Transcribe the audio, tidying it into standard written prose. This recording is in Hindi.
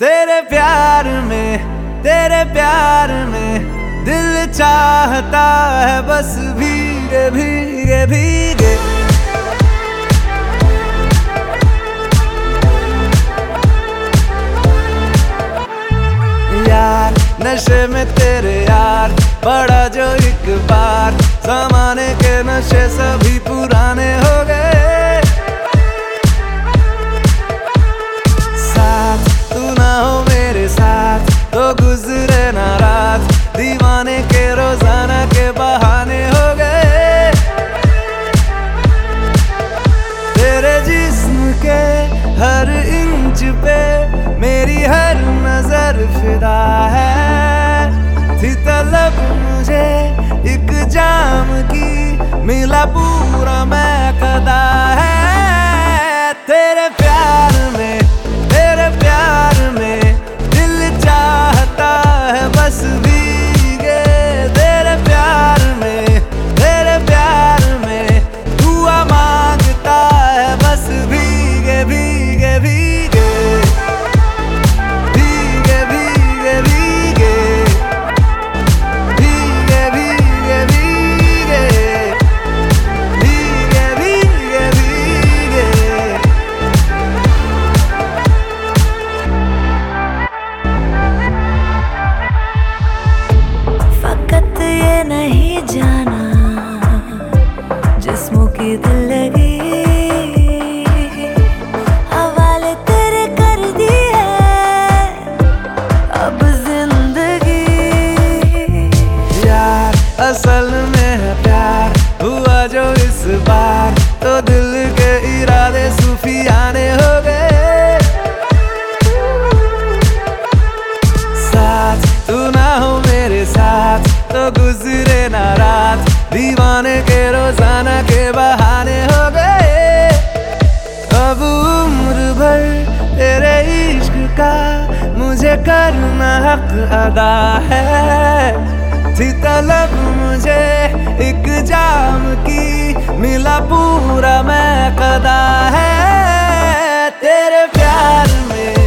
तेरे प्यार में दिल चाहता है बस भीगे भीगे भीगे। यार नशे में तेरे यार बड़ा जो एक बार, जमाने के नशे सभी पुराने हो गए। साथ तू ना हो मेरे साथ तो गुजरे ना रात, दीवाने के रोजाना के बहाने हो गए। तेरे जिस्म के हर इंच पे मेरी हर नजर फिदा है। थी तलब मुझे एक जाम की, मिला पूरा मैं कदा है। तेरे प्यार में दिल चाहता है बस भीगे। तेरे प्यार में दुआ मांगता है बस भीगे भीगे भीगे भीगे भीगे भीगे भीगे भीगे भीगे भीगे भीगे भीगे। फकत ये नहीं जाना जिस्मों की दिल लगी, हवाले तेरे कर दी है अब जिंदगी। यार असल में है प्यार हुआ जो इस बार, तो दिल के इरादे सूफियाने हो गए। साथ तू ना हो मेरे साथ तो गुजरे ना रात, दीवाने के रोजाना के बहाने हो गए। अब उम्र भर तेरे इश्क का मुझे करना हक अदा है। थी तलब मुझे एक जाम की, मिला पूरा मैं कदा है। तेरे प्यार में